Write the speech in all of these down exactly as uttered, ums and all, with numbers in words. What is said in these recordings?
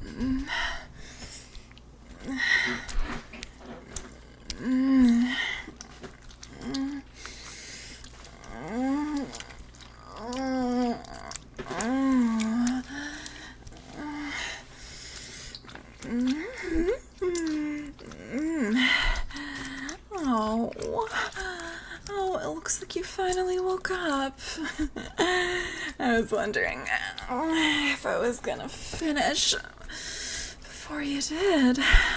Oh, oh, it looks like you finally woke up. I was wondering if I was gonna finish before you did.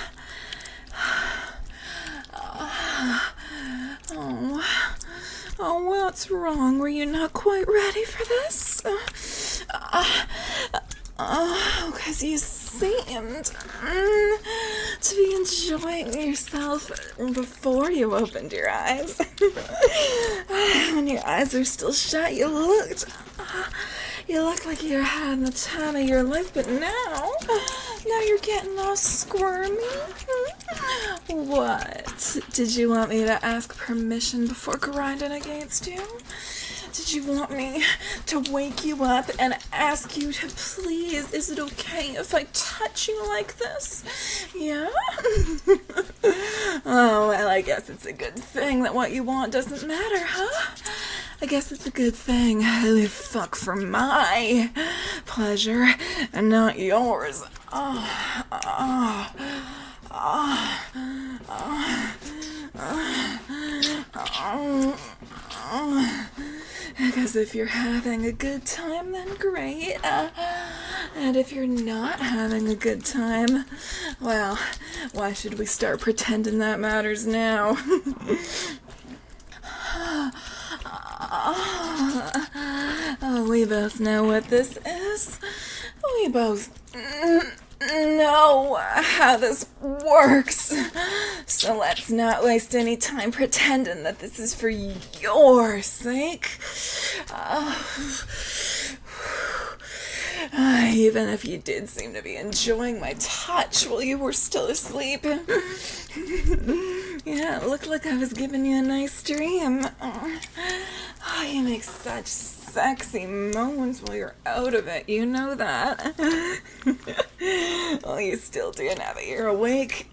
Oh, oh, what's wrong? Were you not quite ready for this? Uh, oh, because you seemed mm, to be enjoying yourself before you opened your eyes. When your eyes were still shut, you looked, uh, you looked like you were having the time of your life, but now, now you're getting all squirmy. What? Did you want me to ask permission before grinding against you? Did you want me to wake you up and ask you to please, is it okay if I touch you like this? Yeah? Oh, well, I guess it's a good thing that what you want doesn't matter, huh? I guess it's a good thing I fuck for my pleasure and not yours. Oh, oh, oh, oh, oh, oh. Because if you're having a good time, then great. Uh, and if you're not having a good time, well, why should we start pretending that matters now? Oh, we both know what this is. We both know how this works. So let's not waste any time pretending that this is for your sake. Uh, uh, even if you did seem to be enjoying my touch while you were still asleep. Yeah, it looked like I was giving you a nice dream. Oh, you make such sexy moans while you're out of it. You know that. Well, you still do now that you're awake.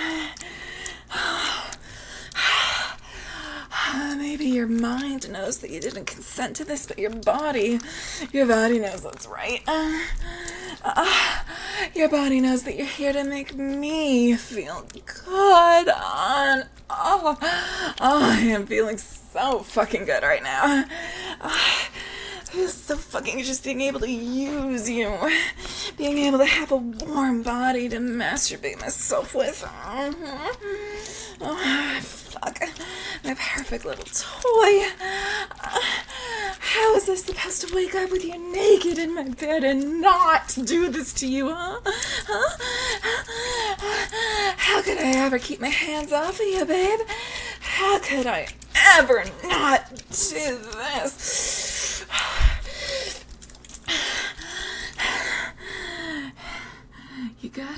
Maybe your mind knows that you didn't consent to this, but your body, your body knows that's right. Uh, uh, your body knows that you're here to make me feel good. On, oh, oh, I am feeling so fucking good right now. Uh, It's so fucking just being able to use you. Being able to have a warm body to masturbate myself with. Mm-hmm. Oh, fuck. My perfect little toy. Uh, how is I supposed to wake up with you naked in my bed and not do this to you, huh? Huh? How could I ever keep my hands off of you, babe? How could I ever not do this? You good?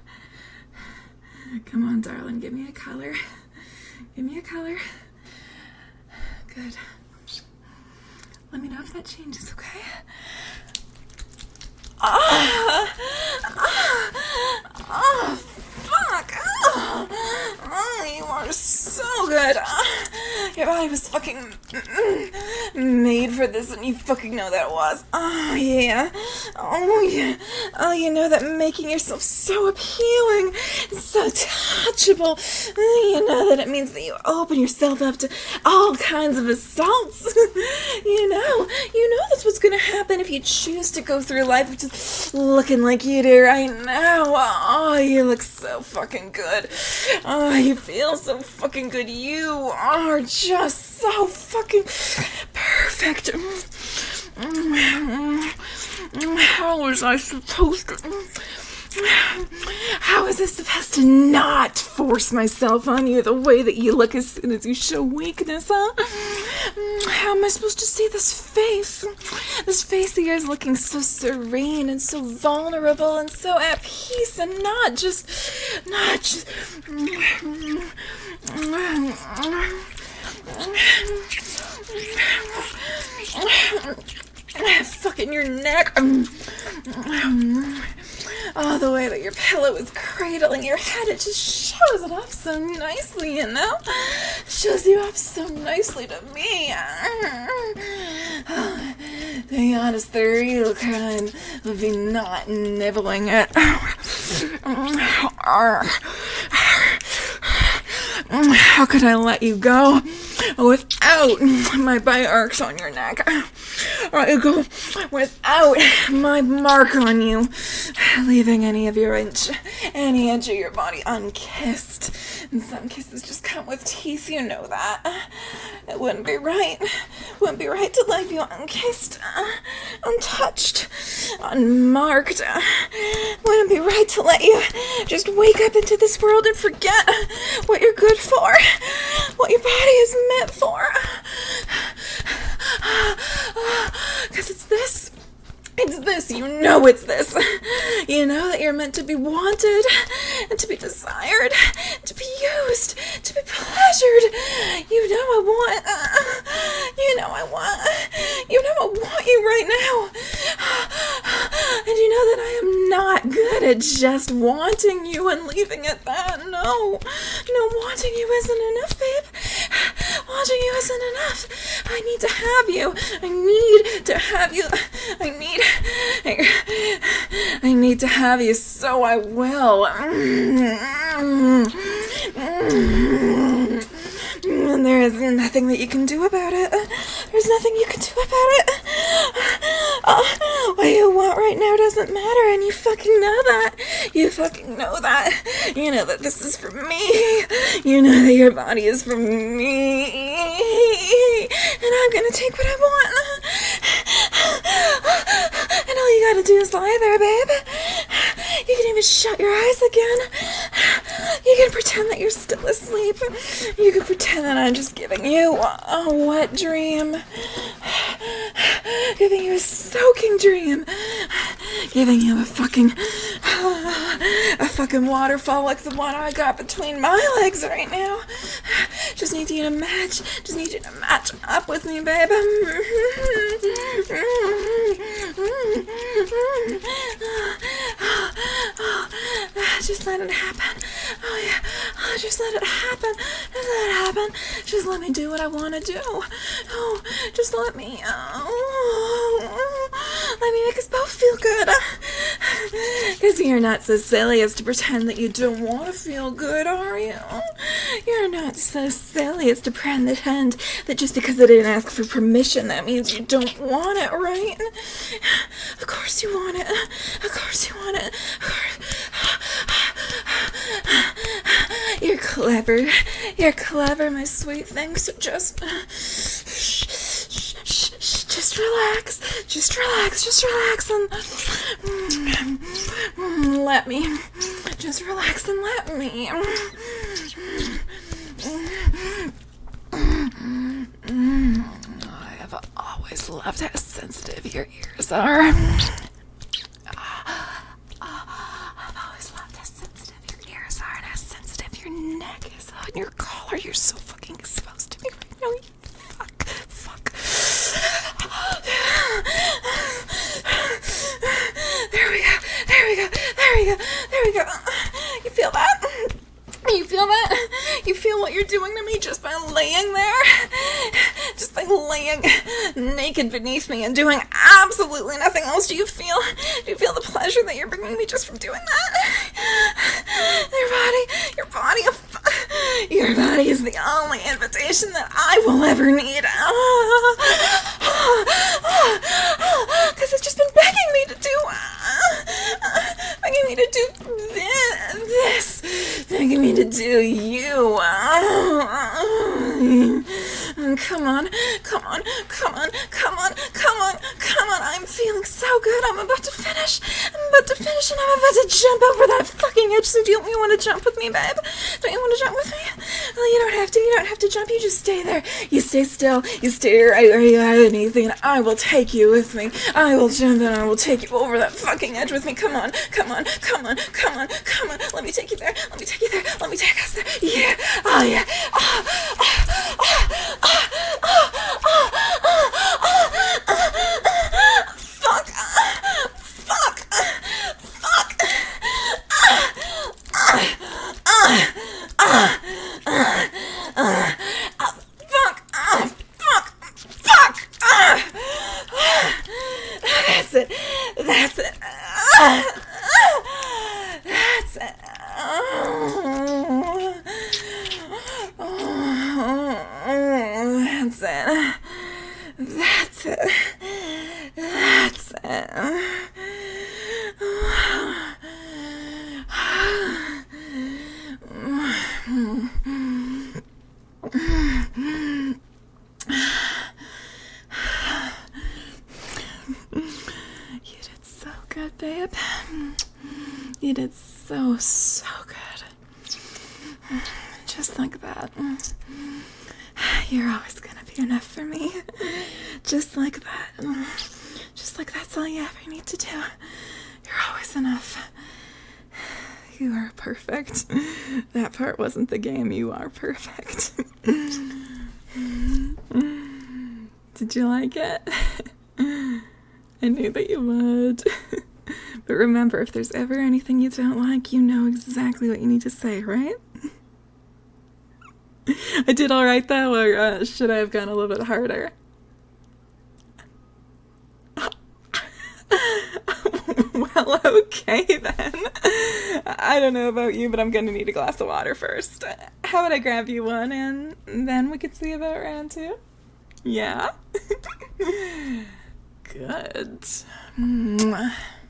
Come on, darling, give me a color. Give me a color. Good. Let me know if that changes, okay? Ah! Ah! Ah! Fuck! Ah! Oh, you are so good. Ah! Your body was fucking made for this, and you fucking know that it was. Oh, yeah. Oh, yeah. Oh, you know that making yourself so appealing, so touchable, you know that it means that you open yourself up to all kinds of assaults. You know, you know that's what's gonna happen if you choose to go through life just looking like you do right now. Oh, you look so fucking good. Oh, you feel so fucking good. You are just so fucking perfect. How was I supposed to... How is I supposed to not force myself on you the way that you look as soon as you show weakness, huh? How am I supposed to see this face? This face of yours looking so serene and so vulnerable and so at peace and not just... Not just... Fucking your neck. Oh, the way that your pillow is cradling your head, it just shows it off so nicely, you know? Shows you off so nicely to me. To be honest, the real crime would be not nibbling it. How could I let you go without my bite marks on your neck? Let you go without my mark on you, leaving any of your inch, any inch of your body unkissed. And some kisses just come with teeth, you know that. It wouldn't be right. Wouldn't be right to leave you unkissed, uh, untouched, unmarked. Uh, wouldn't be right to let you just wake up into this world and forget what you're good for, what your body is meant for. Because it's this. It's this. You know it's this. You know that you're meant to be wanted and to be desired, to be used, to be pleasured. You know I want. Uh, you know I want. You know I want you right now. And you know that I am not good at just wanting you and leaving it that. No. No, wanting you isn't enough, babe. Wanting you isn't enough. I need to have you. I need to have you. I need I, I need to have you, so I will. And there is nothing that you can do about it. There's nothing you can do about it. Uh, what you want right now doesn't matter, and you fucking know that. You fucking know that. You know that this is for me. You know that your body is for me. And I'm gonna take what I want. And all you gotta do is lie there, babe. You can even shut your eyes again. You can pretend that you're still asleep. You can pretend that I'm just giving you a wet dream. Giving you a soaking dream. Giving you a fucking a fucking waterfall like the one I got between my legs right now. Just need you to match. Just need you to match up with me, babe. Just let it happen. Oh yeah. Oh, just let it happen. Just let it happen. Just let me do what I want to do. Oh, just let me. Oh, let me make us both feel good. Because you're not so silly as to pretend that you don't want to feel good, are you? You're not so silly as to pretend that just because I didn't ask for permission, that means you don't want it, right? Of course you want it. Of course you want it. You're clever. You're clever, my sweet thing. So just, just relax. Just relax. Just relax and let me. Just relax and let me. I have always loved how sensitive your ears are. I've always loved how sensitive your ears are and how sensitive your neck is on your collar. You're so fucking exposed to me right now. You fuck. Fuck. There we go. There we go. There we go. There we go. You feel that? You feel that? You feel what you're doing to me just by laying there? Just by laying naked beneath me and doing absolutely nothing else. Do you feel, do you feel the pleasure that you're bringing me just from doing that? Your body, your body, your body is the only invitation that I will ever need. Because it's just been begging me to do, begging me to do this, begging me to do you. Come on, come on, come on, come on, come on, come on. I'm feeling so good. I'm about to finish. I'm about to finish and I'm about to jump over that fucking edge. So do you want to jump with me, babe? Don't you want to jump with me? Well, you don't have to. You don't have to jump. You just stay there. You stay still. You stay right where you are beneath me, and I will take you with me. I will jump and I will take you over that fucking edge with me. Come on, come on, come on, come on, come on. Let me take you there. Let me take you there. Let me take us there. Yeah. Oh, yeah. Oh, oh, oh, oh, oh, oh, oh, oh, oh. Fuck. Fuck. Fuck. You did so, so good. Just like that. You're always gonna be enough for me. Just like that. Just like that's all you ever need to do. You're always enough. You are perfect. That part wasn't the game. You are perfect. Did you like it? I knew that you would. But remember, if there's ever anything you don't like, you know exactly what you need to say, right? I did all right, though, or uh, should I have gone a little bit harder? Well, okay, then. I don't know about you, but I'm gonna need a glass of water first. How about I grab you one, and then we could see about round two? Yeah? Good. Mwah.